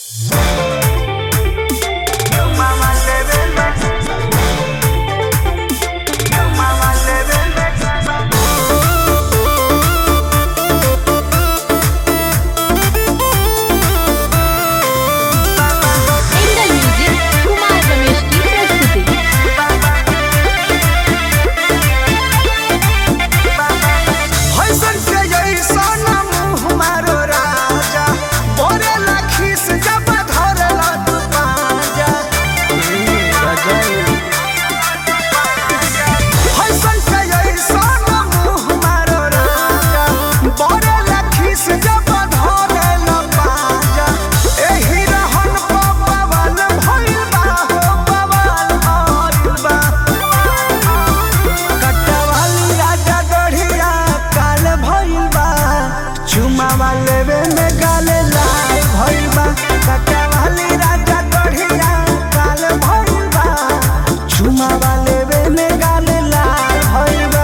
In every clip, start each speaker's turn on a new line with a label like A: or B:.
A: चुमावा लेवे में गाले लाल भइल बा काका वाली राजा गढ़िया काल भइल बा चुमावा लेवे में गाले लाल भइल बा।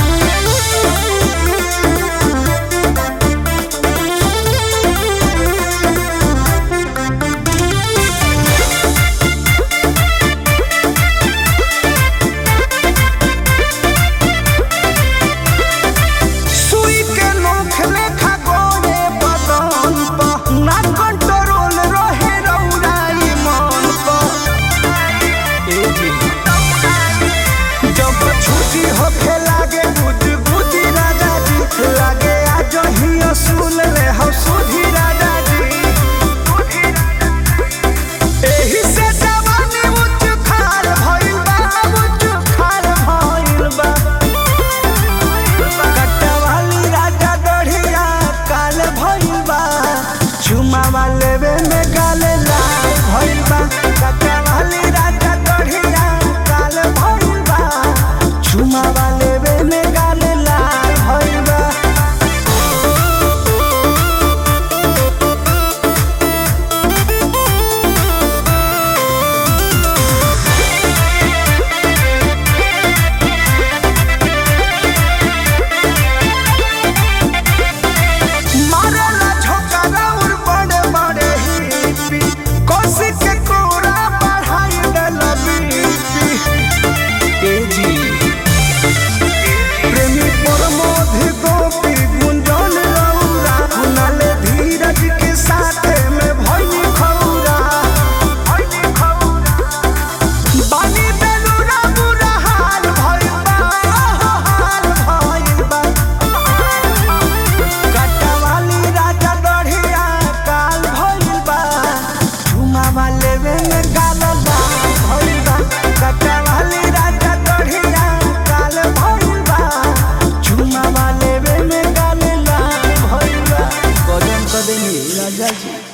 A: छुट्टी होखे लागे बुद्धि राजा जी लागे आज ही असूल रे हम सुधी राजा जी एही से जवानी उच्च खाल भइल बा कट्टा वाली राजा गढ़िया काल भइल बा चुमावा लेवे में गाले लाल भइल बा कट्टा वाली राजा गढ़िया काल भइल बा चुमावा लेवे में गाले लाल भइल बा। मारला झोंका और बड़े बड़े हिप्पी कोसी के कोरा बढ़ाई देल बीपी ए जी प्रेमी प्रमोद गोपी गुंजन रौरा कुनाल धीरज के साथ में भइल खौरा बानी बेलूरा बुरा हाल भइल बा कट्टा वाली राजा गढ़िया काल भइल बा चुमावा लेवे में गाल लाल भइल बा कट्टा वाली राजा गढ़िया काल भइल बा चुमावा लेवे में गाल लाल भइल बा। कदम कदम राजा जी।